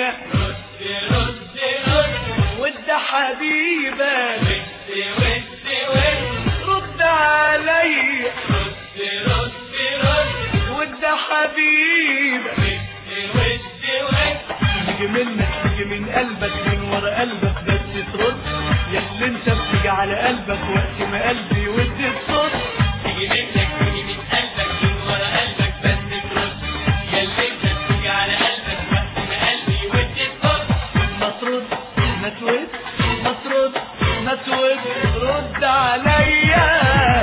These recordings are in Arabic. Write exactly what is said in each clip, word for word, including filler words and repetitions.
عليا رد رد رد ود حبيبك ود ود ود رد عليا رد رد رد ود حبيبك ود ود ود تيجي منك تيجي من قلبك من ورا قلبك بس ترد يا اللي انت بتيجي على قلبك وقت ما قلبي ودي تصد تيجي منك تيجي من قلبك من ورا قلبك بس ترد يا اللي انت بتيجي على قلبك وقت ما قلبي ودي تصد ما ترد ما تود ما ترد ما تود رد عليا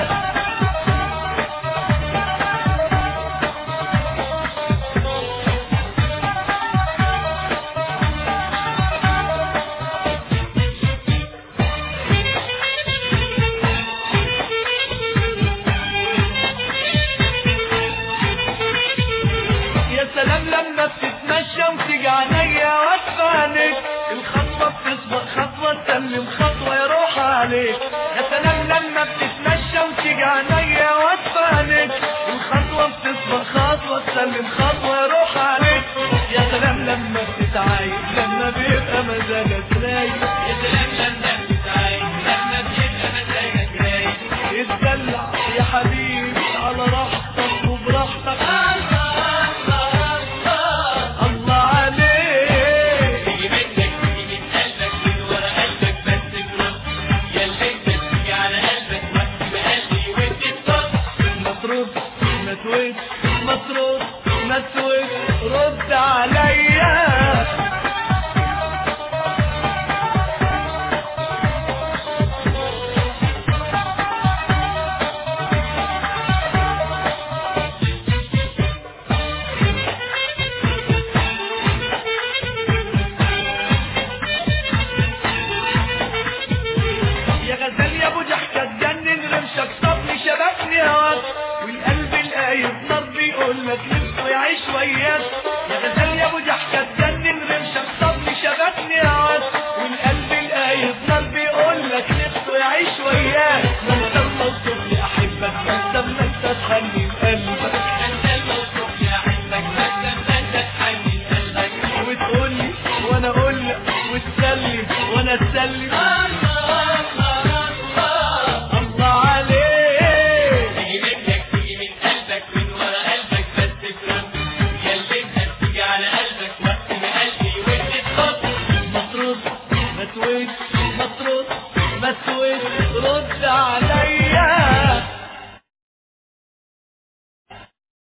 لما بتتمشى وتيجي عينيا واسفانك الخطوة بتسبق خطوة تسلم خطوة يروح عليك يا سلام لما بتتمشى وتيجي عينيا واسفانك الخطوة بتسبق خطوة تسلم خطوة يروح عليك يا سلام لما بتتعايد لما بيبقى مزاجك رايق يا سلام لما بتتعايد لما بيبقى مزاجك رايق اتدلع يا حبيبي على راحتك وبراحتك ما ترد ما ترد رد عليا